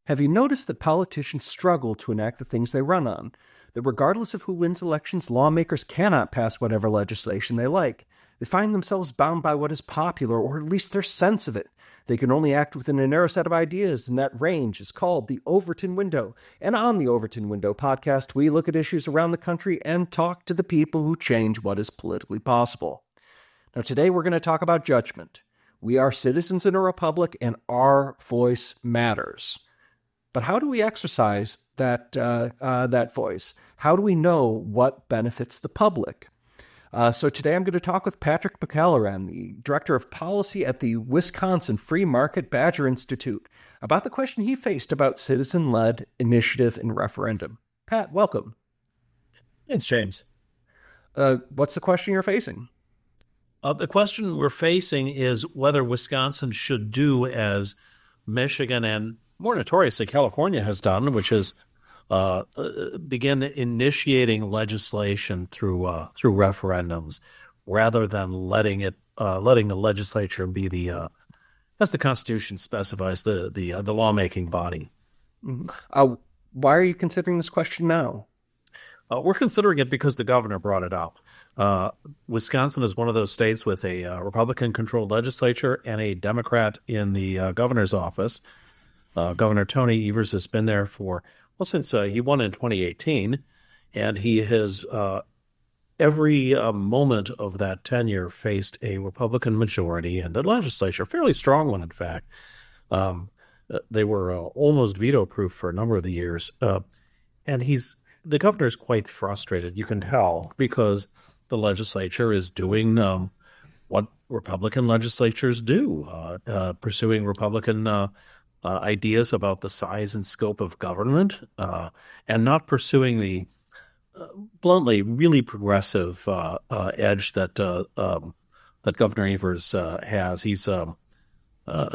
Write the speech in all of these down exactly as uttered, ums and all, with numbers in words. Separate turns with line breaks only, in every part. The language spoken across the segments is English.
Have you noticed that politicians struggle to enact the things they run on? That regardless of who wins elections, lawmakers cannot pass whatever legislation they like. They find themselves bound by what is popular, or at least their sense of it. They can only act within a narrow set of ideas, and that range is called the Overton Window. And on the Overton Window podcast, we look at issues around the country and talk to the people who change what is politically possible. Now, today we're going to talk about judgment. We are citizens in a republic, and our voice matters. But how do we exercise that uh, uh, that voice? How do we know what benefits the public? Uh, so today I'm going to talk with Patrick McElloran, the Director of Policy at the Wisconsin Free Market Badger Institute, about the question he faced about citizen-led initiative and referendum. Pat, welcome.
Thanks, James.
Uh, what's the question you're facing?
Uh, the question we're facing is whether Wisconsin should do as Michigan and more notoriously California has done, which is uh, begin initiating legislation through uh, through referendums, rather than letting it uh, letting the legislature be the uh, as the Constitution specifies the the uh, the lawmaking body.
Mm-hmm. Uh, why are you considering this question now?
Uh, we're considering it because the governor brought it up. Uh, Wisconsin is one of those states with a uh, Republican-controlled legislature and a Democrat in the uh, governor's office. Uh, Governor Tony Evers has been there for, well, since uh, he won in twenty eighteen, and he has uh, every uh, moment of that tenure faced a Republican majority in the legislature, a fairly strong one, in fact. Um, they were uh, almost veto-proof for a number of the years, uh, and he's the governor's quite frustrated, you can tell, because the legislature is doing um, what Republican legislatures do, uh, uh, pursuing Republican uh Uh, ideas about the size and scope of government, uh, and not pursuing the uh, bluntly really progressive uh, uh, edge that uh, um, that Governor Evers uh, has. He's um, uh,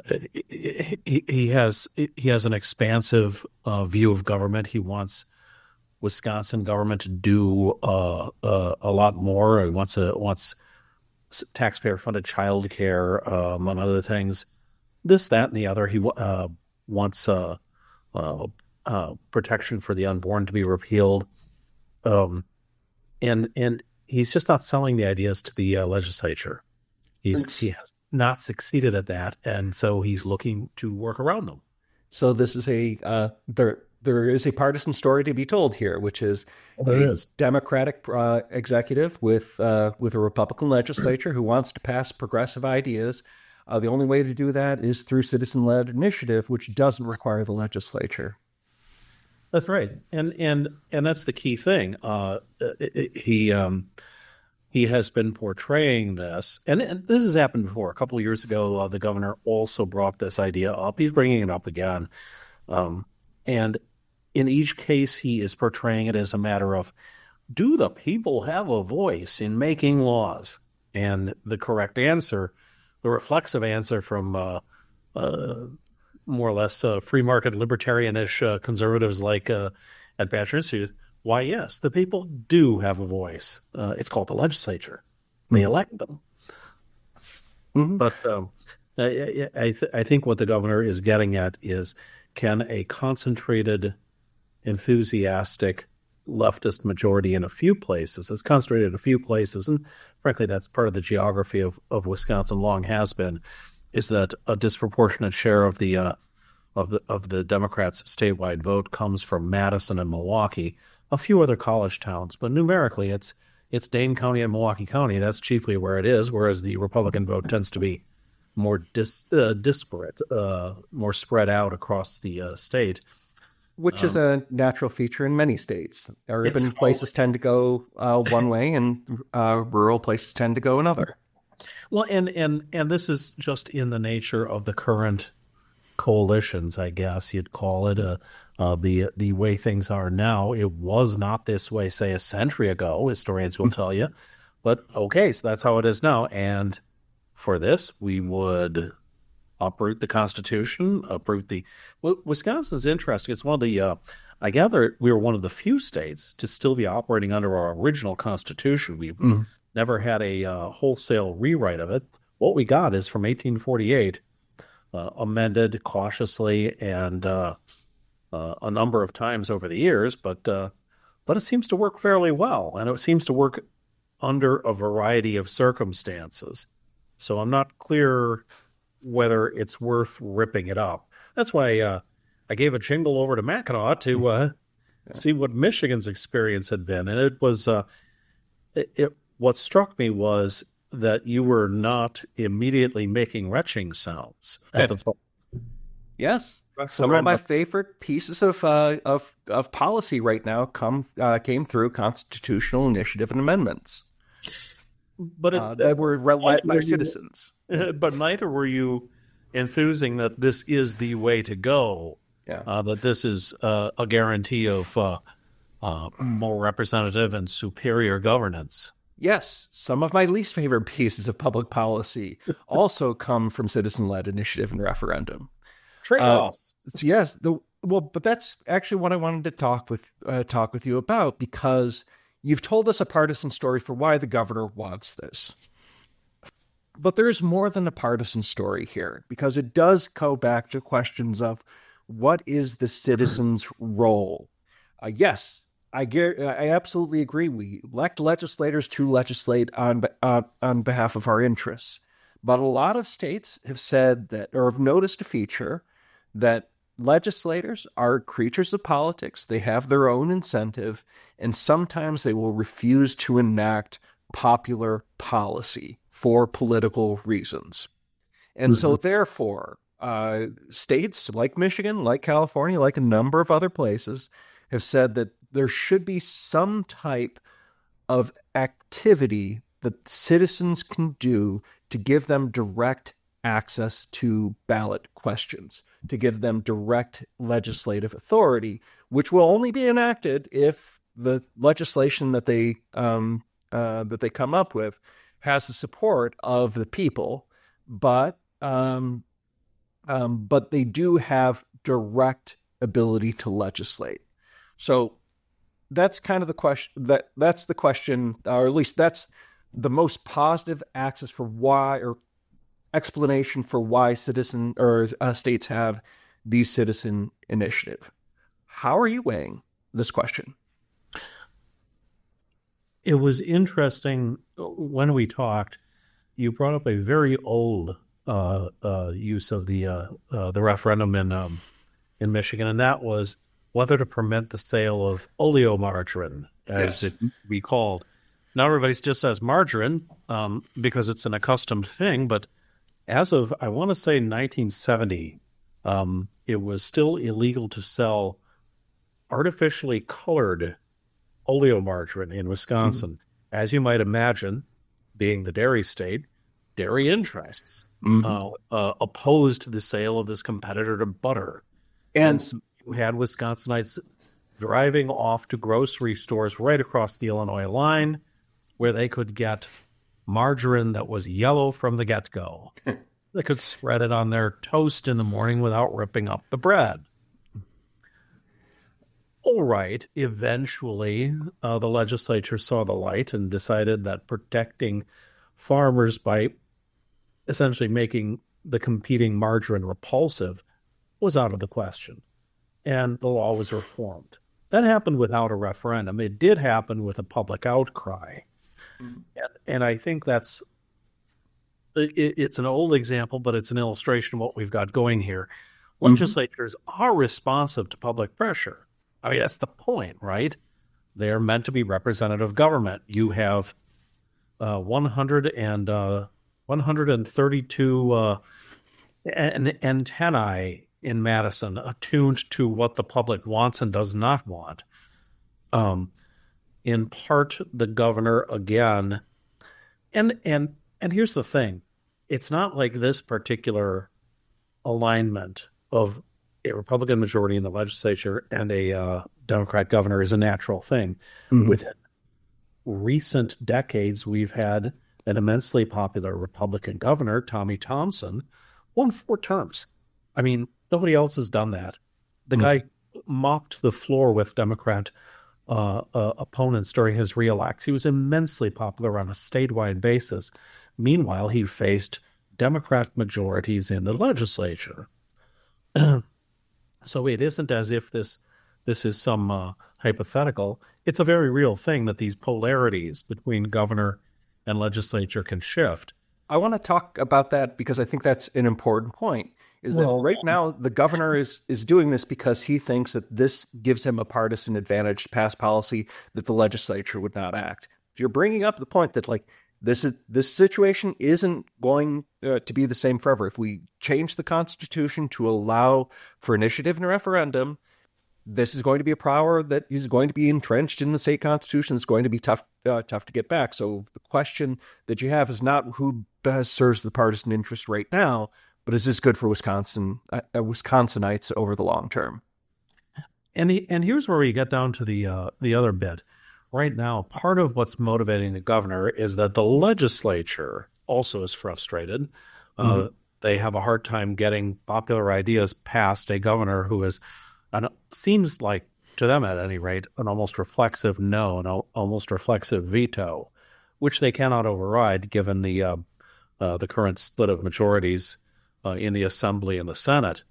he, he has he has an expansive uh, view of government. He wants Wisconsin government to do uh, uh, a lot more. He wants a wants taxpayer funded child care, um, and other things. This, that, and the other. He uh, wants uh, uh, uh, protection for the unborn to be repealed, um, and and he's just not selling the ideas to the uh, legislature. He's, he has not succeeded at that, and so he's looking to work around them.
So this is a uh, there. There is a partisan story to be told here, which is
well, there
a
is.
Democratic uh, executive with uh, with a Republican legislature who wants to pass progressive ideas. Uh, the only way to do that is through citizen-led initiative, which doesn't require the legislature.
That's right, and and and that's the key thing. Uh, it, it, he um, he has been portraying this, and, and this has happened before. A couple of years ago, uh, the governor also brought this idea up. He's bringing it up again, um, and in each case, he is portraying it as a matter of, do the people have a voice in making laws? And the correct answer, the reflexive answer from uh, uh, more or less uh, free market libertarianish uh, conservatives like uh, at Badger Institute, why, yes, the people do have a voice. Uh, it's called the legislature. They elect them. Mm-hmm. But um, I, I, th- I think what the governor is getting at is, can a concentrated, enthusiastic leftist majority in a few places, it's concentrated in a few places, and frankly, that's part of the geography of, of Wisconsin long has been, is that a disproportionate share of the uh, of the of the Democrats' statewide vote comes from Madison and Milwaukee, a few other college towns, but numerically, it's it's Dane County and Milwaukee County. That's chiefly where it is, whereas the Republican vote tends to be more dis, uh, disparate, uh, more spread out across the uh, state.
Which
um,
is a natural feature in many states. Urban places tend to go uh, one way, and uh, rural places tend to go another.
Well, and, and, and this is just in the nature of the current coalitions, I guess you'd call it. Uh, uh, the the way things are now, it was not this way, say, a century ago, historians will tell you. But okay, so that's how it is now. And for this, we would uproot the Constitution, uproot the... Well, Wisconsin's interesting. It's one of the... Uh, I gather we were one of the few states to still be operating under our original Constitution. We've mm. never had a uh, wholesale rewrite of it. What we got is from eighteen forty-eight, uh, amended cautiously and uh, uh, a number of times over the years, but uh, but it seems to work fairly well, and it seems to work under a variety of circumstances. So I'm not clear whether it's worth ripping it up. That's why uh, I gave a jingle over to Mackinac to uh, yeah. see what Michigan's experience had been, and it was uh, it, it. What struck me was that you were not immediately making retching sounds at the phone.
Yes. Some of my favorite pieces of uh, of of policy right now come uh, came through constitutional initiative and amendments,
but it,
uh, that were led by citizens.
You, but neither were you enthusing that this is the way to go.
Yeah.
Uh, that this is uh, a guarantee of uh, uh, more representative and superior governance.
Yes, some of my least favorite pieces of public policy also come from citizen-led initiative and referendum.
Trade-offs.
Uh, so yes, the well, but that's actually what I wanted to talk with uh, talk with you about, because you've told us a partisan story for why the governor wants this. But there's more than a partisan story here, because it does go back to questions of what is the citizen's role. Uh, yes, I get, I absolutely agree. We elect legislators to legislate on uh, on behalf of our interests. But a lot of states have said that, or have noticed a feature, that legislators are creatures of politics. They have their own incentive, and sometimes they will refuse to enact popular policy for political reasons. And mm-hmm. so therefore, uh, states like Michigan, like California, like a number of other places have said that there should be some type of activity that citizens can do to give them direct access to ballot questions, to give them direct legislative authority, which will only be enacted if the legislation that they um, uh, that they come up with has the support of the people. But um, um, but they do have direct ability to legislate. So that's kind of the question. That that's the question, or at least that's the most positive axis for why, or explanation for why citizen or uh, states have the citizen initiative. How are you weighing this question?
It was interesting when we talked. You brought up a very old uh, uh, use of the uh, uh, the referendum in um, in Michigan, and that was whether to permit the sale of oleomargarine, as yes. it be called. Now everybody just says margarine um, because it's an accustomed thing, but as of, I want to say nineteen seventy, um, it was still illegal to sell artificially colored oleomargarine in Wisconsin. Mm-hmm. As you might imagine, being the dairy state, dairy interests mm-hmm. uh, uh, opposed the sale of this competitor to butter. And, and so you had Wisconsinites driving off to grocery stores right across the Illinois line, where they could get margarine that was yellow from the get-go. They could spread it on their toast in the morning without ripping up the bread. All right, eventually uh, the legislature saw the light and decided that protecting farmers by essentially making the competing margarine repulsive was out of the question, and the law was reformed. That happened without a referendum. It did happen with a public outcry. And, and I think that's, it, it's an old example, but it's an illustration of what we've got going here. Legislatures mm-hmm. are responsive to public pressure. I mean, that's the point, right? They are meant to be representative government. You have uh, one hundred and, uh, one hundred thirty-two uh, an- antennae in Madison attuned to what the public wants and does not want. Um In part, the governor, again, and and and here's the thing. It's not like this particular alignment of a Republican majority in the legislature and a uh, Democrat governor is a natural thing. Mm-hmm. Within recent decades, we've had an immensely popular Republican governor, Tommy Thompson, won four terms. I mean, nobody else has done that. The mm-hmm. guy mopped the floor with Democrat Uh, uh, opponents during his reelects. He was immensely popular on a statewide basis. Meanwhile, he faced Democrat majorities in the legislature. So it isn't as if this this is some uh, hypothetical. It's a very real thing that these polarities between governor and legislature can shift.
I want to talk about that because I think that's an important point. Is that
Well,
right now the governor is is doing this because he thinks that this gives him a partisan advantage to pass policy that the legislature would not act. You're bringing up the point that like this is this situation isn't going uh, to be the same forever. If we change the Constitution to allow for initiative and referendum, this is going to be a power that is going to be entrenched in the state constitution. It's going to be tough, uh, tough to get back. So the question that you have is not who best serves the partisan interest right now, but is this good for Wisconsin, uh, Wisconsinites over the long term?
And he, and here's where we get down to the uh, the other bit. Right now, part of what's motivating the governor is that the legislature also is frustrated. Mm-hmm. Uh, they have a hard time getting popular ideas past a governor who is, an, seems like, to them at any rate, an almost reflexive no, an almost reflexive veto, which they cannot override given the uh, uh, the current split of majorities uh, in the Assembly and the Senate.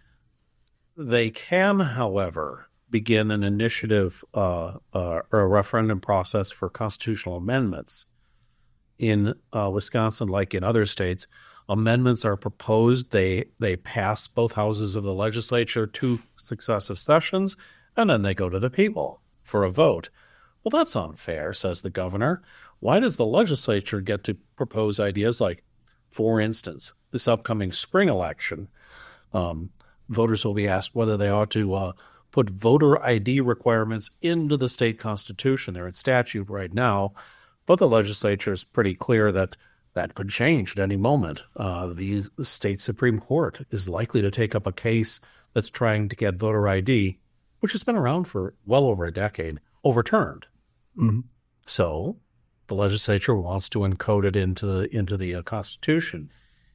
They can, however, begin an initiative uh, uh, or a referendum process for constitutional amendments. In uh, Wisconsin, like in other states, amendments are proposed. They they pass both houses of the legislature two successive sessions, and then they go to the people for a vote. Well, that's unfair, says the governor. Why does the legislature get to propose ideas like, for instance, this upcoming spring election, um, voters will be asked whether they ought to uh, put voter I D requirements into the state constitution. They're in statute right now, but the legislature is pretty clear that that could change at any moment. Uh, the, the state Supreme Court is likely to take up a case that's trying to get voter I D, which has been around for well over a decade, overturned.
Mm-hmm.
So the legislature wants to encode it into the, into the uh, Constitution.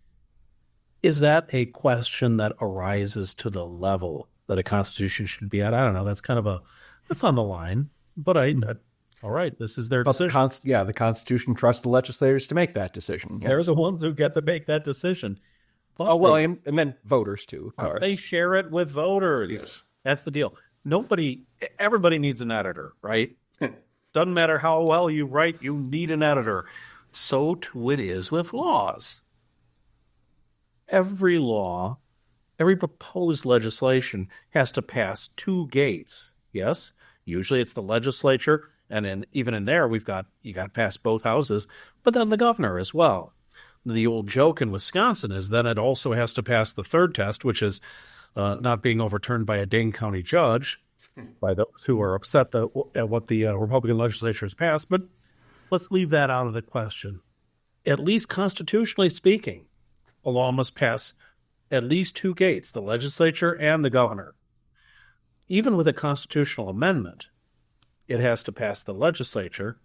Is that a question that arises to the level that a Constitution should be at? I don't know. That's kind of a, that's on the line. But I, uh, all right, this is their
But
decision.
the Const- yeah, the Constitution trusts the legislators to make that decision. Yes.
They're the ones who get to make that decision. But
Oh, well,
they,
and, and then voters too, of course.
they share it with voters.
Yes.
That's the deal. Nobody, everybody needs an editor, right? Doesn't matter how well you write, you need an editor. So too it is with laws. Every law, every proposed legislation has to pass two gates. Yes, usually it's the legislature, and in, even in there, we've got you got to pass both houses, but then the governor as well. The old joke in Wisconsin is then it also has to pass the third test, which is uh, not being overturned by a Dane County judge, by those who are upset that, at what the uh, Republican legislature has passed. But let's leave that out of the question. At least constitutionally speaking, a law must pass at least two gates, the legislature and the governor. Even with a constitutional amendment, it has to pass the legislature,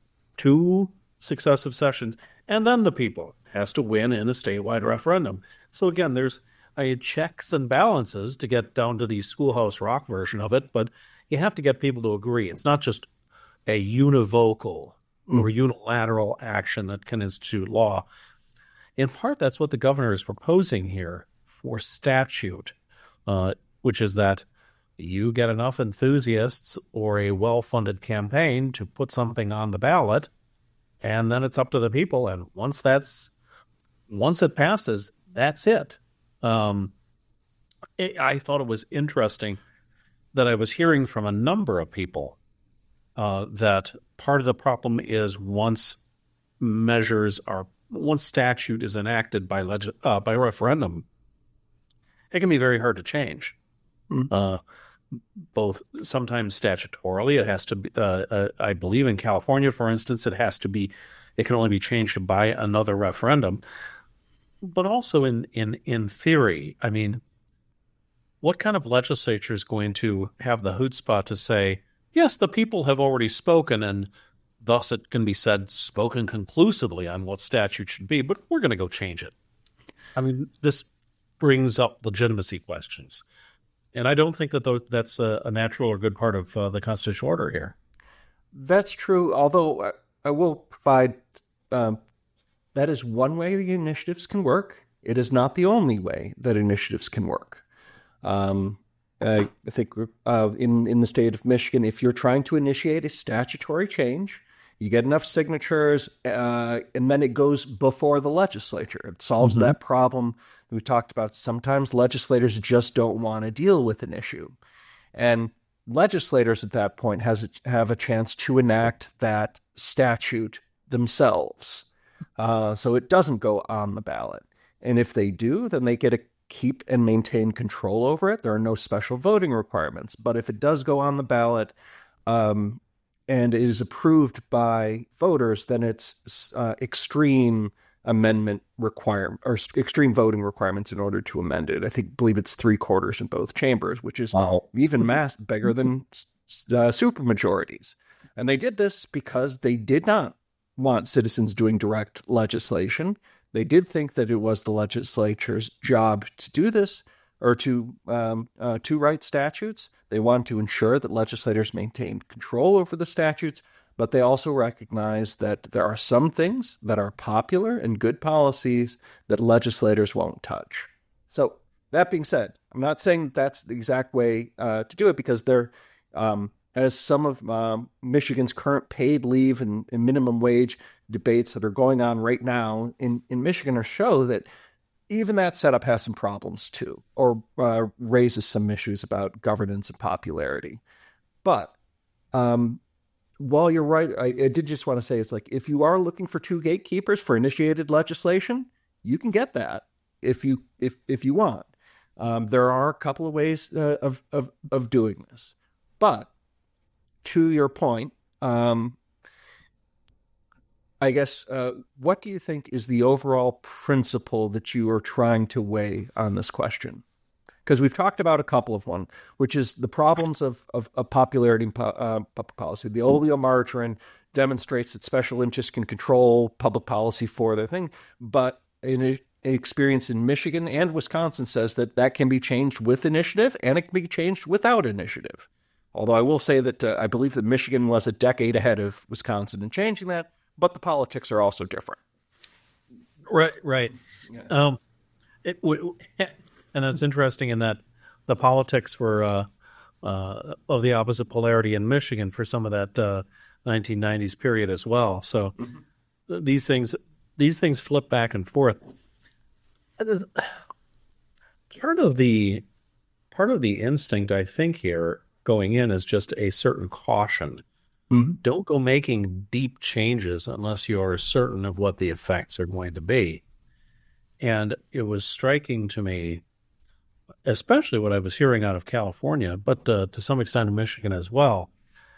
two successive sessions, and then the people. It has to win in a statewide referendum. So again, there's I had checks and balances to get down to the Schoolhouse Rock version of it, but you have to get people to agree. It's not just a univocal mm. or unilateral action that can institute law. In part, that's what the governor is proposing here for statute, uh, which is that you get enough enthusiasts or a well-funded campaign to put something on the ballot, and then it's up to the people. And once that's once it passes, that's it. Um, it I thought it was interesting that I was hearing from a number of people uh, that part of the problem is once measures are once statute is enacted by leg- uh, by referendum, it can be very hard to change. Mm. Uh, both sometimes statutorily, it has to be, uh, uh, I believe in California, for instance, it has to be, it can only be changed by another referendum. But also in, in, in theory, I mean, what kind of legislature is going to have the chutzpah to say, yes, the people have already spoken, and thus it can be said, spoken conclusively on what statute should be, but we're going to go change it. I mean, this brings up legitimacy questions. And I don't think that those, that's a, a natural or good part of uh, the constitutional order here.
That's true, although I will provide um, that is one way the initiatives can work. It is not the only way that initiatives can work. Um, uh, I think uh, in, in the state of Michigan, if you're trying to initiate a statutory change, you get enough signatures, uh, and then it goes before the legislature. It solves mm-hmm. that problem we talked about. Sometimes legislators just don't want to deal with an issue. And legislators at that point has have a chance to enact that statute themselves. Uh, so it doesn't go on the ballot. And if they do, then they get to keep and maintain control over it. There are no special voting requiremements. But if it does go on the ballot um, and it is approved by voters, then it's uh, extreme amendment requirement or extreme voting requirements in order to amend it. I think believe it's three quarters in both chambers, which is wow. even mass bigger than uh, supermajorities. And they did this because they did not want citizens doing direct legislation. They did think that it was the legislature's job to do this or to um, uh, to write statutes. They wanted to ensure that legislators maintained control over the statutes, but they also recognize that there are some things that are popular and good policies that legislators won't touch. So that being said, I'm not saying that that's the exact way uh, to do it, because there, um, as some of um, Michigan's current paid leave and, and minimum wage debates that are going on right now in, in Michigan are show that even that setup has some problems too, or uh, raises some issues about governance and popularity. But um, while you're right, I, I did just want to say, it's like, if you are looking for two gatekeepers for initiated legislation, you can get that if you if if you want. Um, there are a couple of ways uh, of, of of doing this. But to your point, um, I guess, uh, what do you think is the overall principle that you are trying to weigh on this question? Because we've talked about a couple of one, which is the problems of, of, of popularity in uh, public policy. The oleomargarine demonstrates that special interests can control public policy for their thing, but in a, an experience in Michigan and Wisconsin says that that can be changed with initiative and it can be changed without initiative. Although I will say that uh, I believe that Michigan was a decade ahead of Wisconsin in changing that, but the politics are also different.
Right, right. Yeah. Um, it, w- and that's interesting in that the politics were uh, uh, of the opposite polarity in Michigan for some of that uh, nineteen nineties period as well. So mm-hmm. these things, these things flip back and forth. Part of the part of the instinct, I think, here going in is just a certain caution. Mm-hmm. Don't go making deep changes unless you're certain of what the effects are going to be. And it was striking to me, especially what I was hearing out of California, but uh, to some extent in Michigan as well,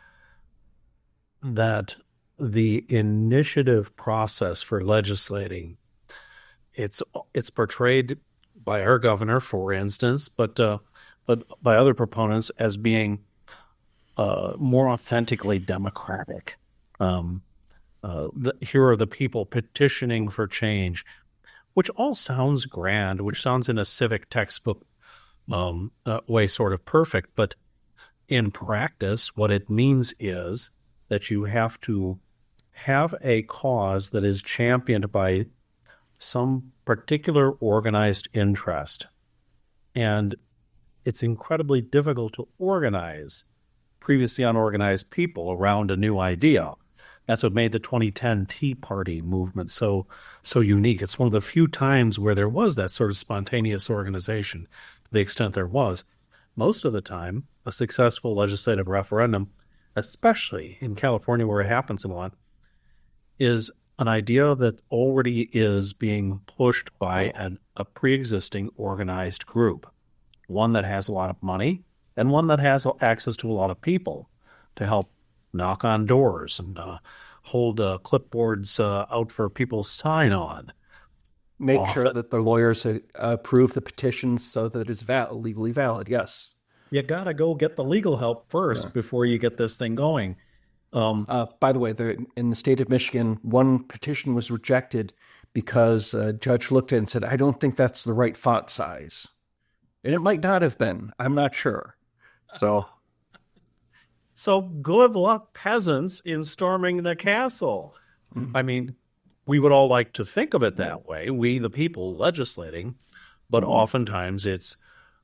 that the initiative process for legislating, it's it's portrayed by our governor, for instance, but uh, but by other proponents as being Uh, more authentically democratic. Um, uh, the, here are the people petitioning for change, which all sounds grand, which sounds in a civic textbook um, uh, way sort of perfect. But in practice, what it means is that you have to have a cause that is championed by some particular organized interest. And it's incredibly difficult to organize previously unorganized people around a new idea. That's what made the twenty ten Tea Party movement so so unique. It's one of the few times where there was that sort of spontaneous organization, to the extent there was. Most of the time, a successful legislative referendum, especially in California where it happens a lot, is an idea that already is being pushed by an, a pre-existing organized group, one that has a lot of money, and one that has access to a lot of people to help knock on doors and uh, hold uh, clipboards uh, out for people to sign on.
Make Often. sure that the lawyers uh, approve the petitions so that it's val- legally valid, yes.
You got to go get the legal help first yeah. before you get this thing going. Um,
uh, by the way, there, in the state of Michigan, one petition was rejected because a judge looked at it and said, I don't think that's the right font size. And it might not have been. I'm not sure. So,
so good luck, peasants, in storming the castle. Mm-hmm. I mean, we would all like to think of it that way, we, the people legislating, but oftentimes it's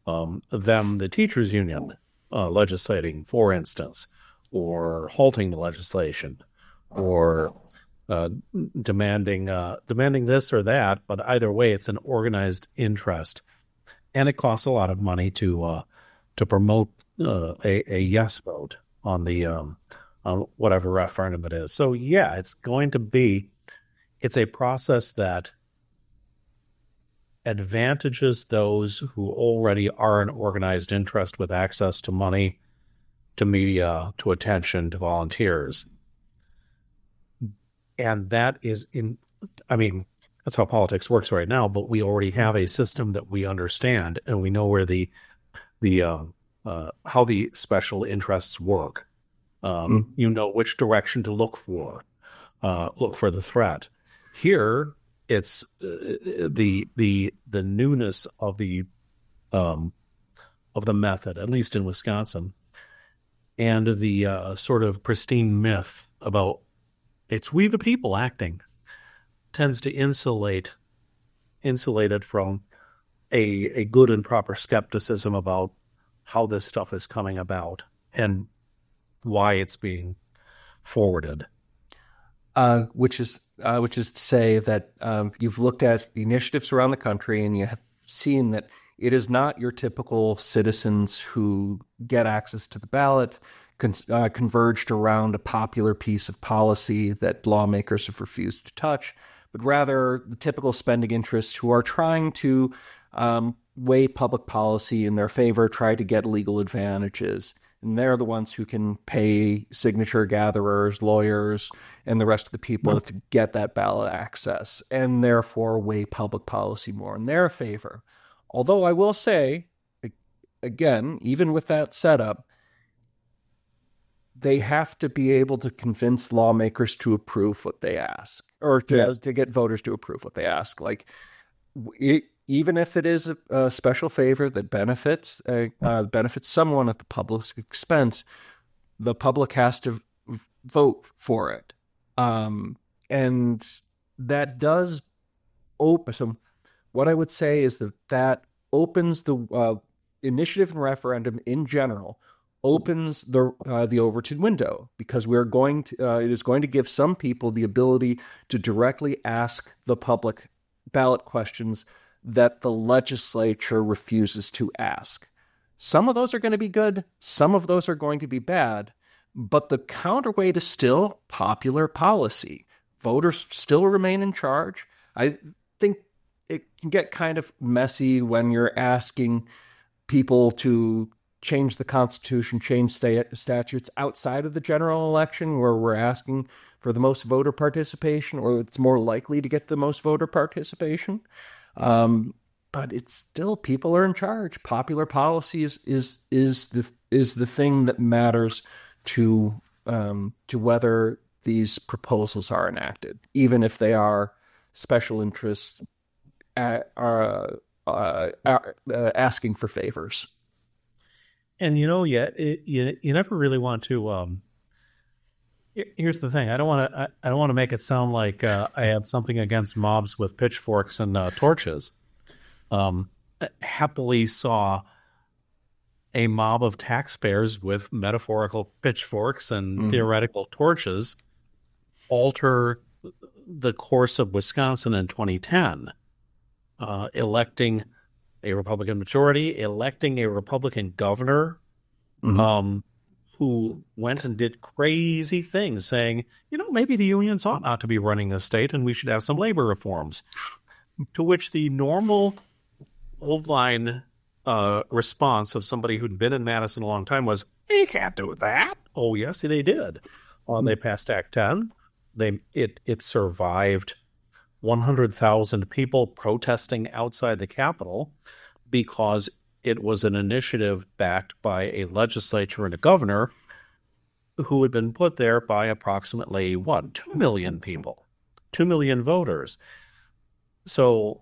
um, them, the teachers union, uh, legislating, for instance, or halting the legislation, or uh, demanding uh, demanding this or that. But either way, it's an organized interest, and it costs a lot of money to uh, to promote uh, a, a yes vote on the um, on whatever referendum it is. So yeah, it's going to be it's a process that advantages those who already are an organized interest with access to money, to media, to attention, to volunteers. And that is in, I mean, that's how politics works right now, but we already have a system that we understand, and we know where the, the, uh, uh, how the special interests work. Um, mm. You know which direction to look for, uh, look for the threat. Here, it's uh, the the the newness of the um, of the method, at least in Wisconsin, and the uh, sort of pristine myth about it's we the people acting tends to insulate insulate it from a a good and proper skepticism about how this stuff is coming about and why it's being forwarded.
Uh, which is uh, which is to say that um, you've looked at the initiatives around the country and you have seen that it is not your typical citizens who get access to the ballot con- uh, converged around a popular piece of policy that lawmakers have refused to touch, but rather the typical spending interests who are trying to um, weigh public policy in their favor, try to get legal advantages. And they're the ones who can pay signature gatherers, lawyers, and the rest of the people to get that ballot access, and therefore weigh public policy more in their favor. Although I will say, again, even with that setup, they have to be able to convince lawmakers to approve what they ask, or to, yes. to get voters to approve what they ask. Like, it, even if it is a, a special favor that benefits uh, uh, benefits someone at the public's expense, the public has to v- vote for it. Um, and that does open some, what I would say is that that opens the uh, initiative and referendum in general, opens the uh, the Overton window, because we're going to, uh, it is going to give some people the ability to directly ask the public ballot questions that the legislature refuses to ask. Some of those are going to be good. Some of those are going to be bad. But the counterweight is still popular policy. Voters still remain in charge. I think it can get kind of messy when you're asking people to change the Constitution, change state statutes outside of the general election, where we're asking for the most voter participation, or it's more likely to get the most voter participation. Um, but it's still, people are in charge. Popular policy is is is the is the thing that matters to um, to whether these proposals are enacted, even if they are special interests uh, are uh, uh, asking for favors.
And you know, yet yeah, you you never really want to. Um, here's the thing: I don't want to. I, I don't want to make it sound like uh, I have something against mobs with pitchforks and uh, torches. Um, happily saw a mob of taxpayers with metaphorical pitchforks and mm-hmm. theoretical torches alter the course of Wisconsin in twenty ten, uh, electing a Republican majority, electing a Republican governor, mm-hmm. um, who went and did crazy things, saying, you know, maybe the unions ought not to be running the state and we should have some labor reforms. To which the normal old line uh, response of somebody who'd been in Madison a long time was, you can't do that. Oh, yes, they did. Uh, they passed Act ten. They it it survived one hundred thousand people protesting outside the Capitol because it was an initiative backed by a legislature and a governor who had been put there by approximately, what, two million people, two million voters. So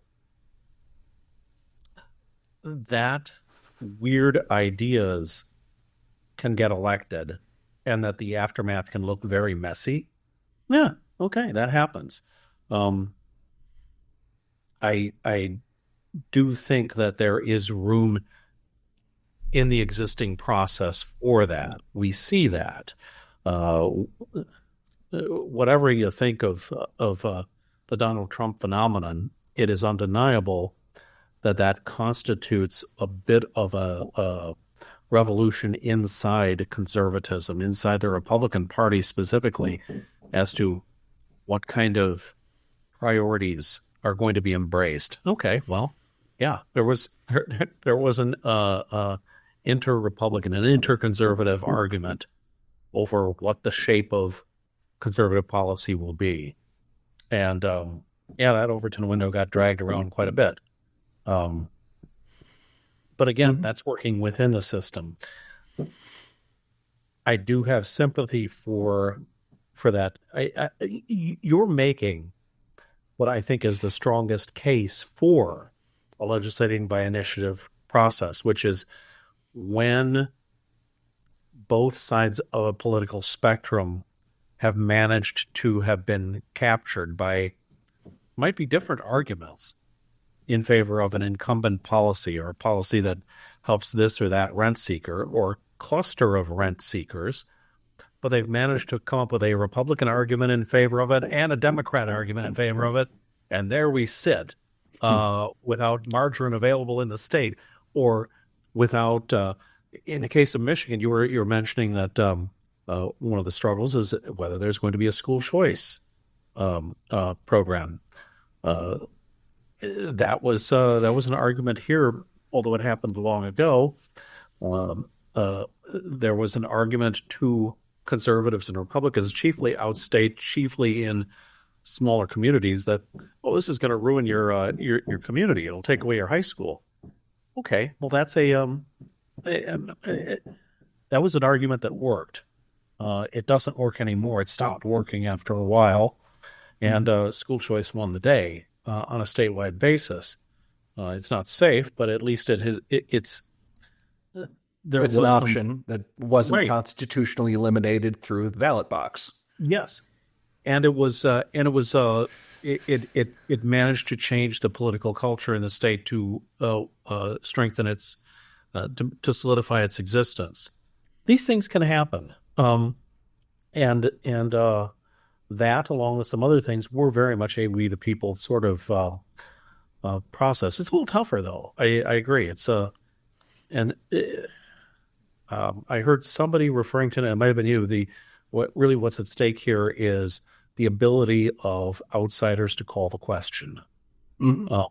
that weird ideas can get elected and that the aftermath can look very messy. Yeah, okay, that happens. Um, I I do think that there is room in the existing process for that. We see that. Uh, whatever you think of of uh, the Donald Trump phenomenon, it is undeniable that that constitutes a bit of a, a revolution inside conservatism, inside the Republican Party specifically, as to what kind of priorities are going to be embraced. Okay, well, yeah, there was there was an uh, uh, inter-Republican, an inter-conservative argument over what the shape of conservative policy will be, and um, yeah, that Overton window got dragged around quite a bit. Um, but again, mm-hmm. that's working within the system. I do have sympathy for for that. I, I, you're making what I think is the strongest case for a legislating by initiative process, which is when both sides of a political spectrum have managed to have been captured by, might be different arguments in favor of an incumbent policy or a policy that helps this or that rent seeker or cluster of rent seekers, but they've managed to come up with a Republican argument in favor of it and a Democrat argument in favor of it, and there we sit uh, hmm. without margarine available in the state, or without, uh, in the case of Michigan, you were you were mentioning that um, uh, one of the struggles is whether there's going to be a school choice um, uh, program. Uh, that was uh, that was an argument here, although it happened long ago. Um, uh, there was an argument to conservatives and Republicans, chiefly outstate, chiefly in smaller communities, that, oh, this is going to ruin your uh, your your community. It'll take away your high school. Okay, well, that's a um, a, a, a, that was an argument that worked. Uh, it doesn't work anymore. It stopped working after a while, and uh, school choice won the day uh, on a statewide basis. Uh, it's not safe, but at least it, it it's uh, there
it's
was
an
some,
option that wasn't
right.
constitutionally eliminated through the ballot box.
Yes, and it was uh, and it was uh, it, it it it managed to change the political culture in the state to uh, uh, strengthen its uh, to, to solidify its existence. These things can happen, um, and and uh, that, along with some other things, were very much a we the people sort of uh, uh, process. It's a little tougher, though. I, I agree. It's a uh, and. It, Um, I heard somebody referring to, and it might have been you, the what really what's at stake here is the ability of outsiders to call the question, mm-hmm. uh,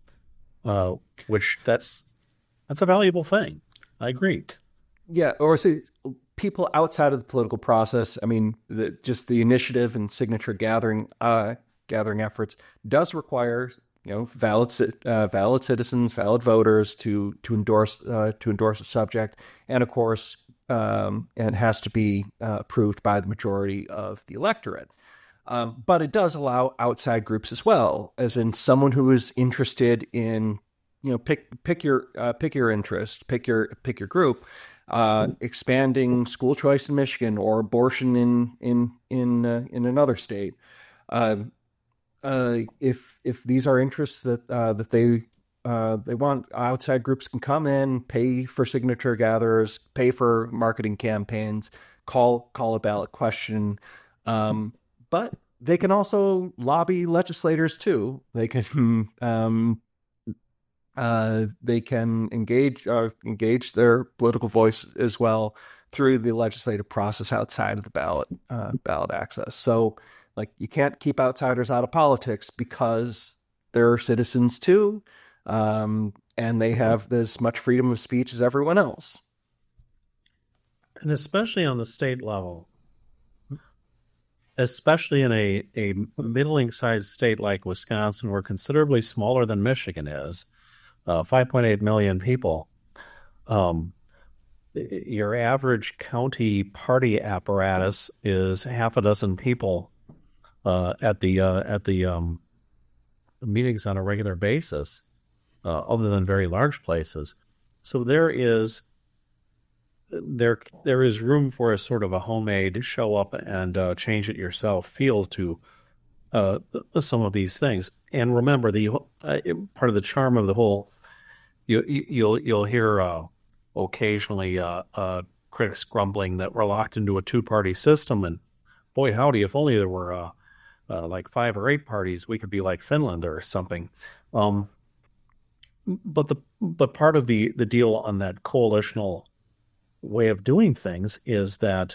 uh, which that's that's a valuable thing. I agree.
Yeah, or see, people outside of the political process. I mean, the, just the initiative and signature gathering uh, gathering efforts does require, you know, valid uh, valid citizens, valid voters to to endorse uh, to endorse a subject, and of course, um, and it has to be uh, approved by the majority of the electorate. Um, but it does allow outside groups as well, as in someone who is interested in, you know, pick pick your uh, pick your interest, pick your pick your group, uh, expanding school choice in Michigan or abortion in in in uh, in another state. Uh, Uh, if if these are interests that uh, that they uh, they want, outside groups can come in, pay for signature gatherers, pay for marketing campaigns, call call a ballot question, um, but they can also lobby legislators too. They can um, uh, they can engage uh, engage their political voice as well through the legislative process outside of the ballot uh, ballot access. So. Like, you can't keep outsiders out of politics because they're citizens too, um, and they have as much freedom of speech as everyone else.
And especially on the state level, especially in a, a middling-sized state like Wisconsin, we're considerably smaller than Michigan is, uh, five point eight million people. Um, your average county party apparatus is half a dozen people Uh, at the uh, at the um, meetings on a regular basis, uh, other than very large places. So there is there there is room for a sort of a homemade show up and uh, change it yourself feel to uh, some of these things. And remember, the uh, part of the charm of the whole, you, you'll you'll hear uh, occasionally uh, uh, critics grumbling that we're locked into a two-party system. And boy, howdy, if only there were uh, uh, like five or eight parties, we could be like Finland or something. Um, but the but part of the the deal on that coalitional way of doing things is that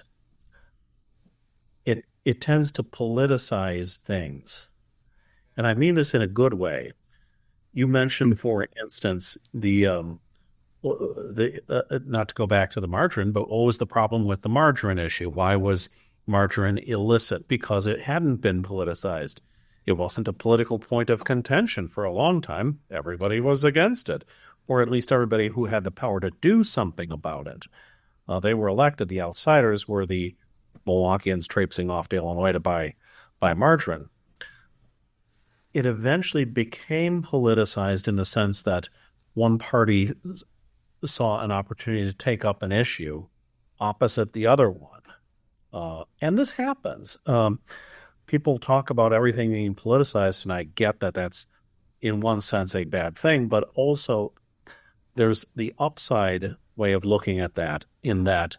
it it tends to politicize things, and I mean this in a good way. You mentioned, for instance, the um, the uh, not to go back to the margarine, but what was the problem with the margarine issue? Why was margarine illicit? Because it hadn't been politicized. It wasn't a political point of contention for a long time. Everybody was against it, or at least everybody who had the power to do something about it. Uh, they were elected. The outsiders were the Milwaukeeans traipsing off to Illinois to buy, buy margarine. It eventually became politicized in the sense that one party saw an opportunity to take up an issue opposite the other one. Uh, and this happens. Um, people talk about everything being politicized, and I get that that's, in one sense, a bad thing, but also there's the upside way of looking at that, in that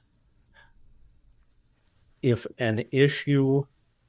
if an issue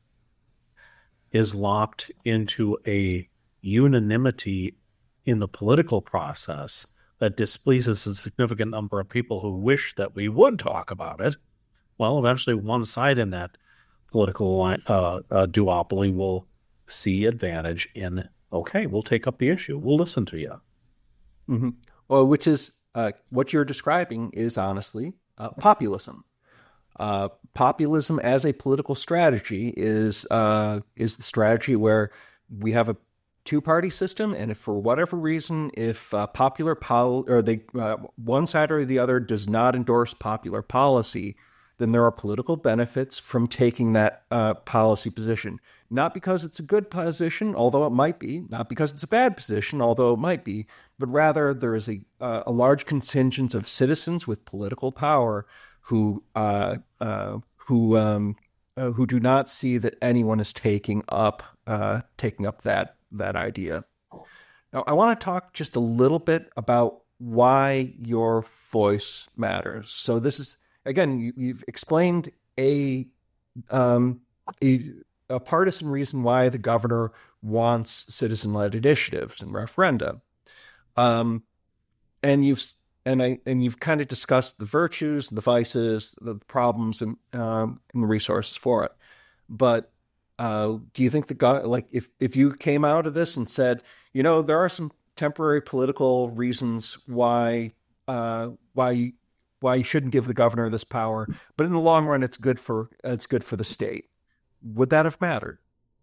is locked into a unanimity in the political process that displeases a significant number of people who wish that we would talk about it, well, eventually one side in that political uh, uh, duopoly will see advantage in, okay, we'll take up the issue. We'll listen to you.
Mm-hmm. Well, which is uh, what you're describing is honestly uh, populism. Uh, populism as a political strategy is uh, is the strategy where we have a two-party system, and if for whatever reason, if uh, popular pol or they uh, one side or the other does not endorse popular policy, then there are political benefits from taking that uh, policy position. Not because it's a good position, although it might be, not because it's a bad position, although it might be, but rather there is a uh, a large contingent of citizens with political power who uh, uh, who um, uh, who do not see that anyone is taking up uh, taking up that that idea. Now, I want to talk just a little bit about why your voice matters. So this is, again, you, you've explained a, um, a a partisan reason why the governor wants citizen-led initiatives and referenda, um, and you've and I and you've kind of discussed the virtues, the vices, the problems, and um, and the resources for it. But uh, do you think the guy, like, if if you came out of this and said, you know, there are some temporary political reasons why uh, why why you shouldn't give the governor this power, but in the long run, it's good for it's good for the state, would that have mattered?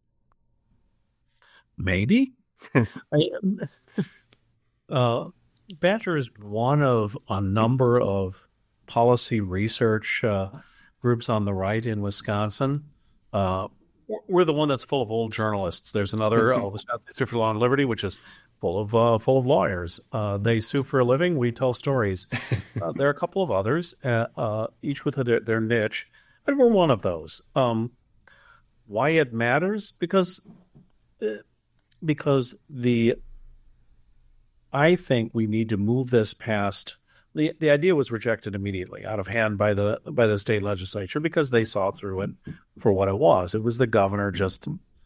Maybe. I, uh, Badger is one of a number of policy research uh, groups on the right in Wisconsin. Uh, we're the one that's full of old journalists. There's another uh, Wisconsin Institute for Law and Liberty, which is full of uh, full of lawyers. Uh, they sue for a living. We tell stories. Uh, there are a couple of others, uh, uh, each with a, their niche, and we're one of those. Um, why it matters? Because uh, because the I think we need to move this past. The the idea was rejected immediately, out of hand by the by the state legislature, because they saw through it for what it was. It was the governor just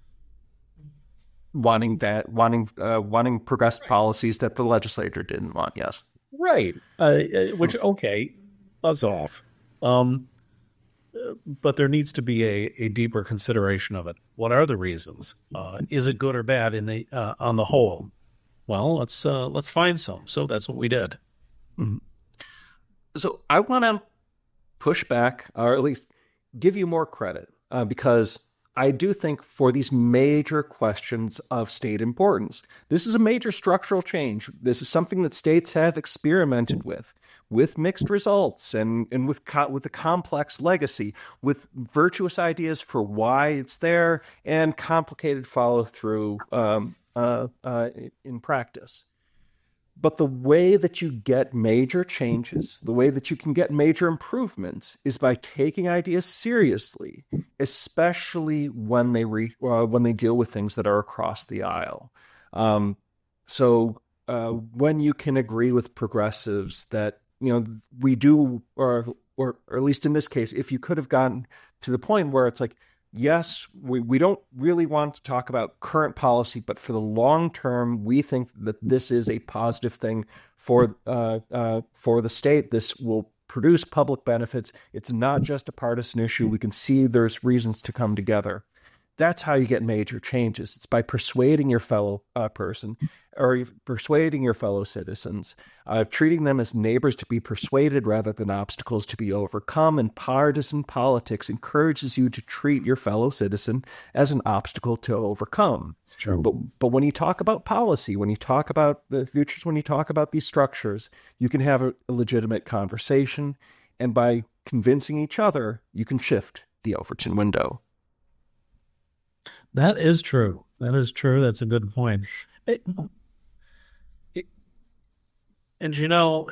wanting that, wanting uh, wanting progressive policies that the legislature didn't want. Yes,
right. Uh, which okay, buzz off. Um, but there needs to be a, a deeper consideration of it. What are the reasons? Uh, is it good or bad in the uh, on the whole? Well, let's uh, let's find some. So that's what we did.
Mm-hmm. So I want to push back, or at least give you more credit, uh, because I do think for these major questions of state importance, this is a major structural change. This is something that states have experimented with, with mixed results, and and with co- with a complex legacy, with virtuous ideas for why it's there, and complicated follow through um, uh, uh, in practice. But the way that you get major changes, the way that you can get major improvements, is by taking ideas seriously, especially when they re, uh, when they deal with things that are across the aisle. Um, so uh, when you can agree with progressives that you know, we do, or, or, or at least in this case, if you could have gotten to the point where it's like, yes, we, we don't really want to talk about current policy, but for the long term, we think that this is a positive thing for uh, uh, for the state. This will produce public benefits. It's not just a partisan issue. We can see there's reasons to come together. That's how you get major changes. It's by persuading your fellow uh, person or persuading your fellow citizens, uh, treating them as neighbors to be persuaded rather than obstacles to be overcome. And partisan politics encourages you to treat your fellow citizen as an obstacle to overcome.
Sure.
But, but when you talk about policy, when you talk about the futures, when you talk about these structures, you can have a, a legitimate conversation. And by convincing each other, you can shift the Overton window.
That is true. That is true. That's a good point. It, it, and, you know,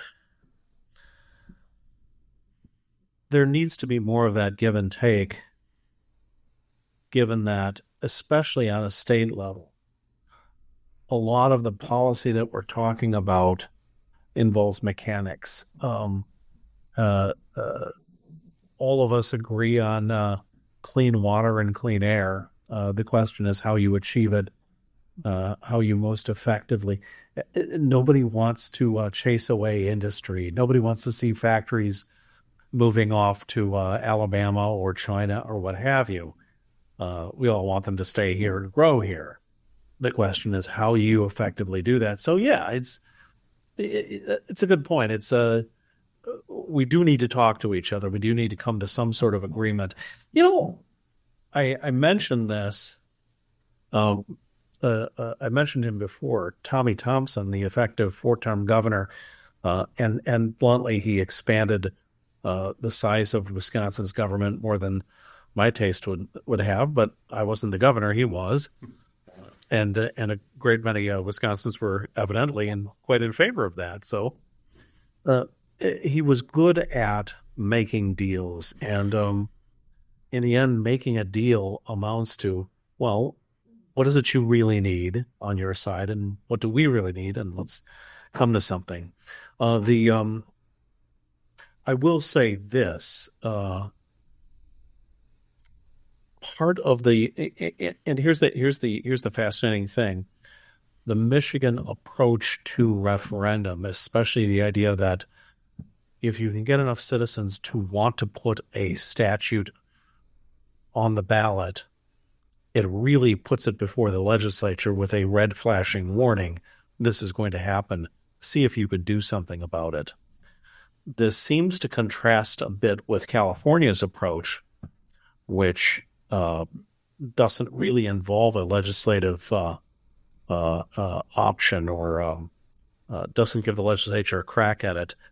there needs to be more of that give and take, given that, especially on a state level, a lot of the policy that we're talking about involves mechanics. Um, uh, uh, all of us agree on uh, clean water and clean air. Uh, the question is how you achieve it, uh, how you most effectively. Nobody wants to uh, chase away industry. Nobody wants to see factories moving off to uh, Alabama or China or what have you. Uh, we all want them to stay here and grow here. The question is how you effectively do that. So yeah, it's it, it's a good point. It's a uh, we do need to talk to each other. We do need to come to some sort of agreement. You know. I, I mentioned this. Um, uh, uh, I mentioned him before. Tommy Thompson, the effective four-term governor, uh, and and bluntly, he expanded uh, the size of Wisconsin's government more than my taste would would have. But I wasn't the governor; he was, and uh, and a great many uh, Wisconsins were evidently and quite in favor of that. So uh, he was good at making deals, and um, in the end, making a deal amounts to, well, what is it you really need on your side, and what do we really need, and let's come to something. Uh, the um, I will say this: uh, part of the and here's the here's the here's the fascinating thing: the Michigan approach to referendum, especially the idea that if you can get enough citizens to want to put a statute on the ballot, it really puts it before the legislature with a red flashing warning. This is going to happen. See if you could do something about it. This seems to contrast a bit with California's approach, which uh, doesn't really involve a legislative uh, uh, uh, option or um, uh, doesn't give the legislature a crack at it.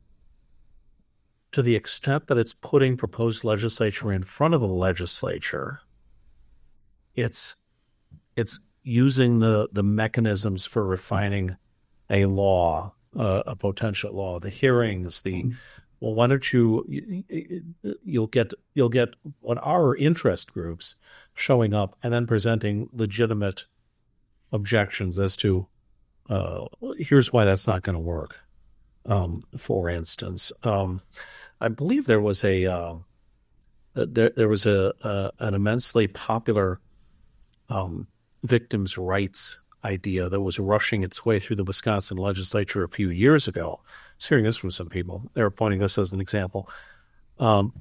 To the extent that it's putting proposed legislature in front of the legislature, it's it's using the, the mechanisms for refining a law, uh, a potential law, the hearings, the well, why don't you, you you'll get you'll get what are interest groups showing up and then presenting legitimate objections as to uh, here's why that's not going to work. Um, for instance, um, I believe there was a uh, there there was a, a an immensely popular um, victims' rights idea that was rushing its way through the Wisconsin legislature a few years ago. I was hearing this from some people. They were pointing this as an example, um,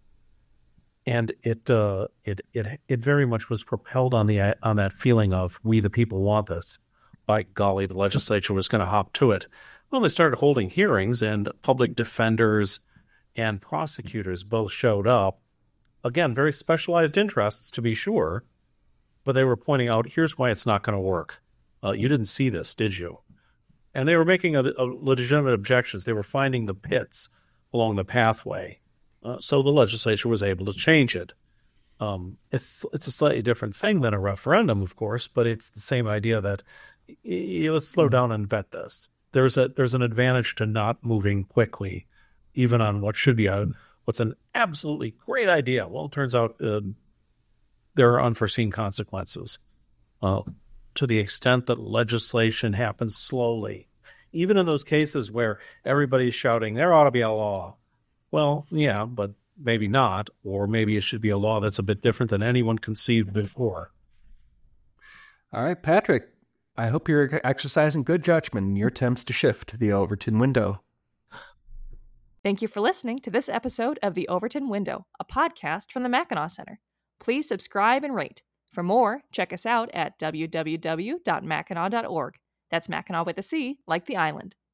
and it uh, it it it very much was propelled on the on that feeling of we the people want this. By golly, the legislature was going to hop to it. Well, they started holding hearings, and public defenders and prosecutors both showed up. Again, very specialized interests, to be sure, but they were pointing out, here's why it's not going to work. Uh, you didn't see this, did you? And they were making a, a legitimate objections. They were finding the pits along the pathway. Uh, so the legislature was able to change it. Um, it's it's a slightly different thing than a referendum, of course, but it's the same idea that y- let's slow down and vet this. There's a there's an advantage to not moving quickly, even on what should be a what's an absolutely great idea. Well, it turns out uh, there are unforeseen consequences. Uh, to the extent that legislation happens slowly, even in those cases where everybody's shouting, there ought to be a law. Well, yeah, but maybe not, or maybe it should be a law that's a bit different than anyone conceived before.
All right, Patrick, I hope you're exercising good judgment in your attempts to shift the Overton window.
Thank you for listening to this episode of The Overton Window, a podcast from the Mackinac Center. Please subscribe and rate. For more, check us out at w w w dot mackinac dot org. That's Mackinac with a C, like the island.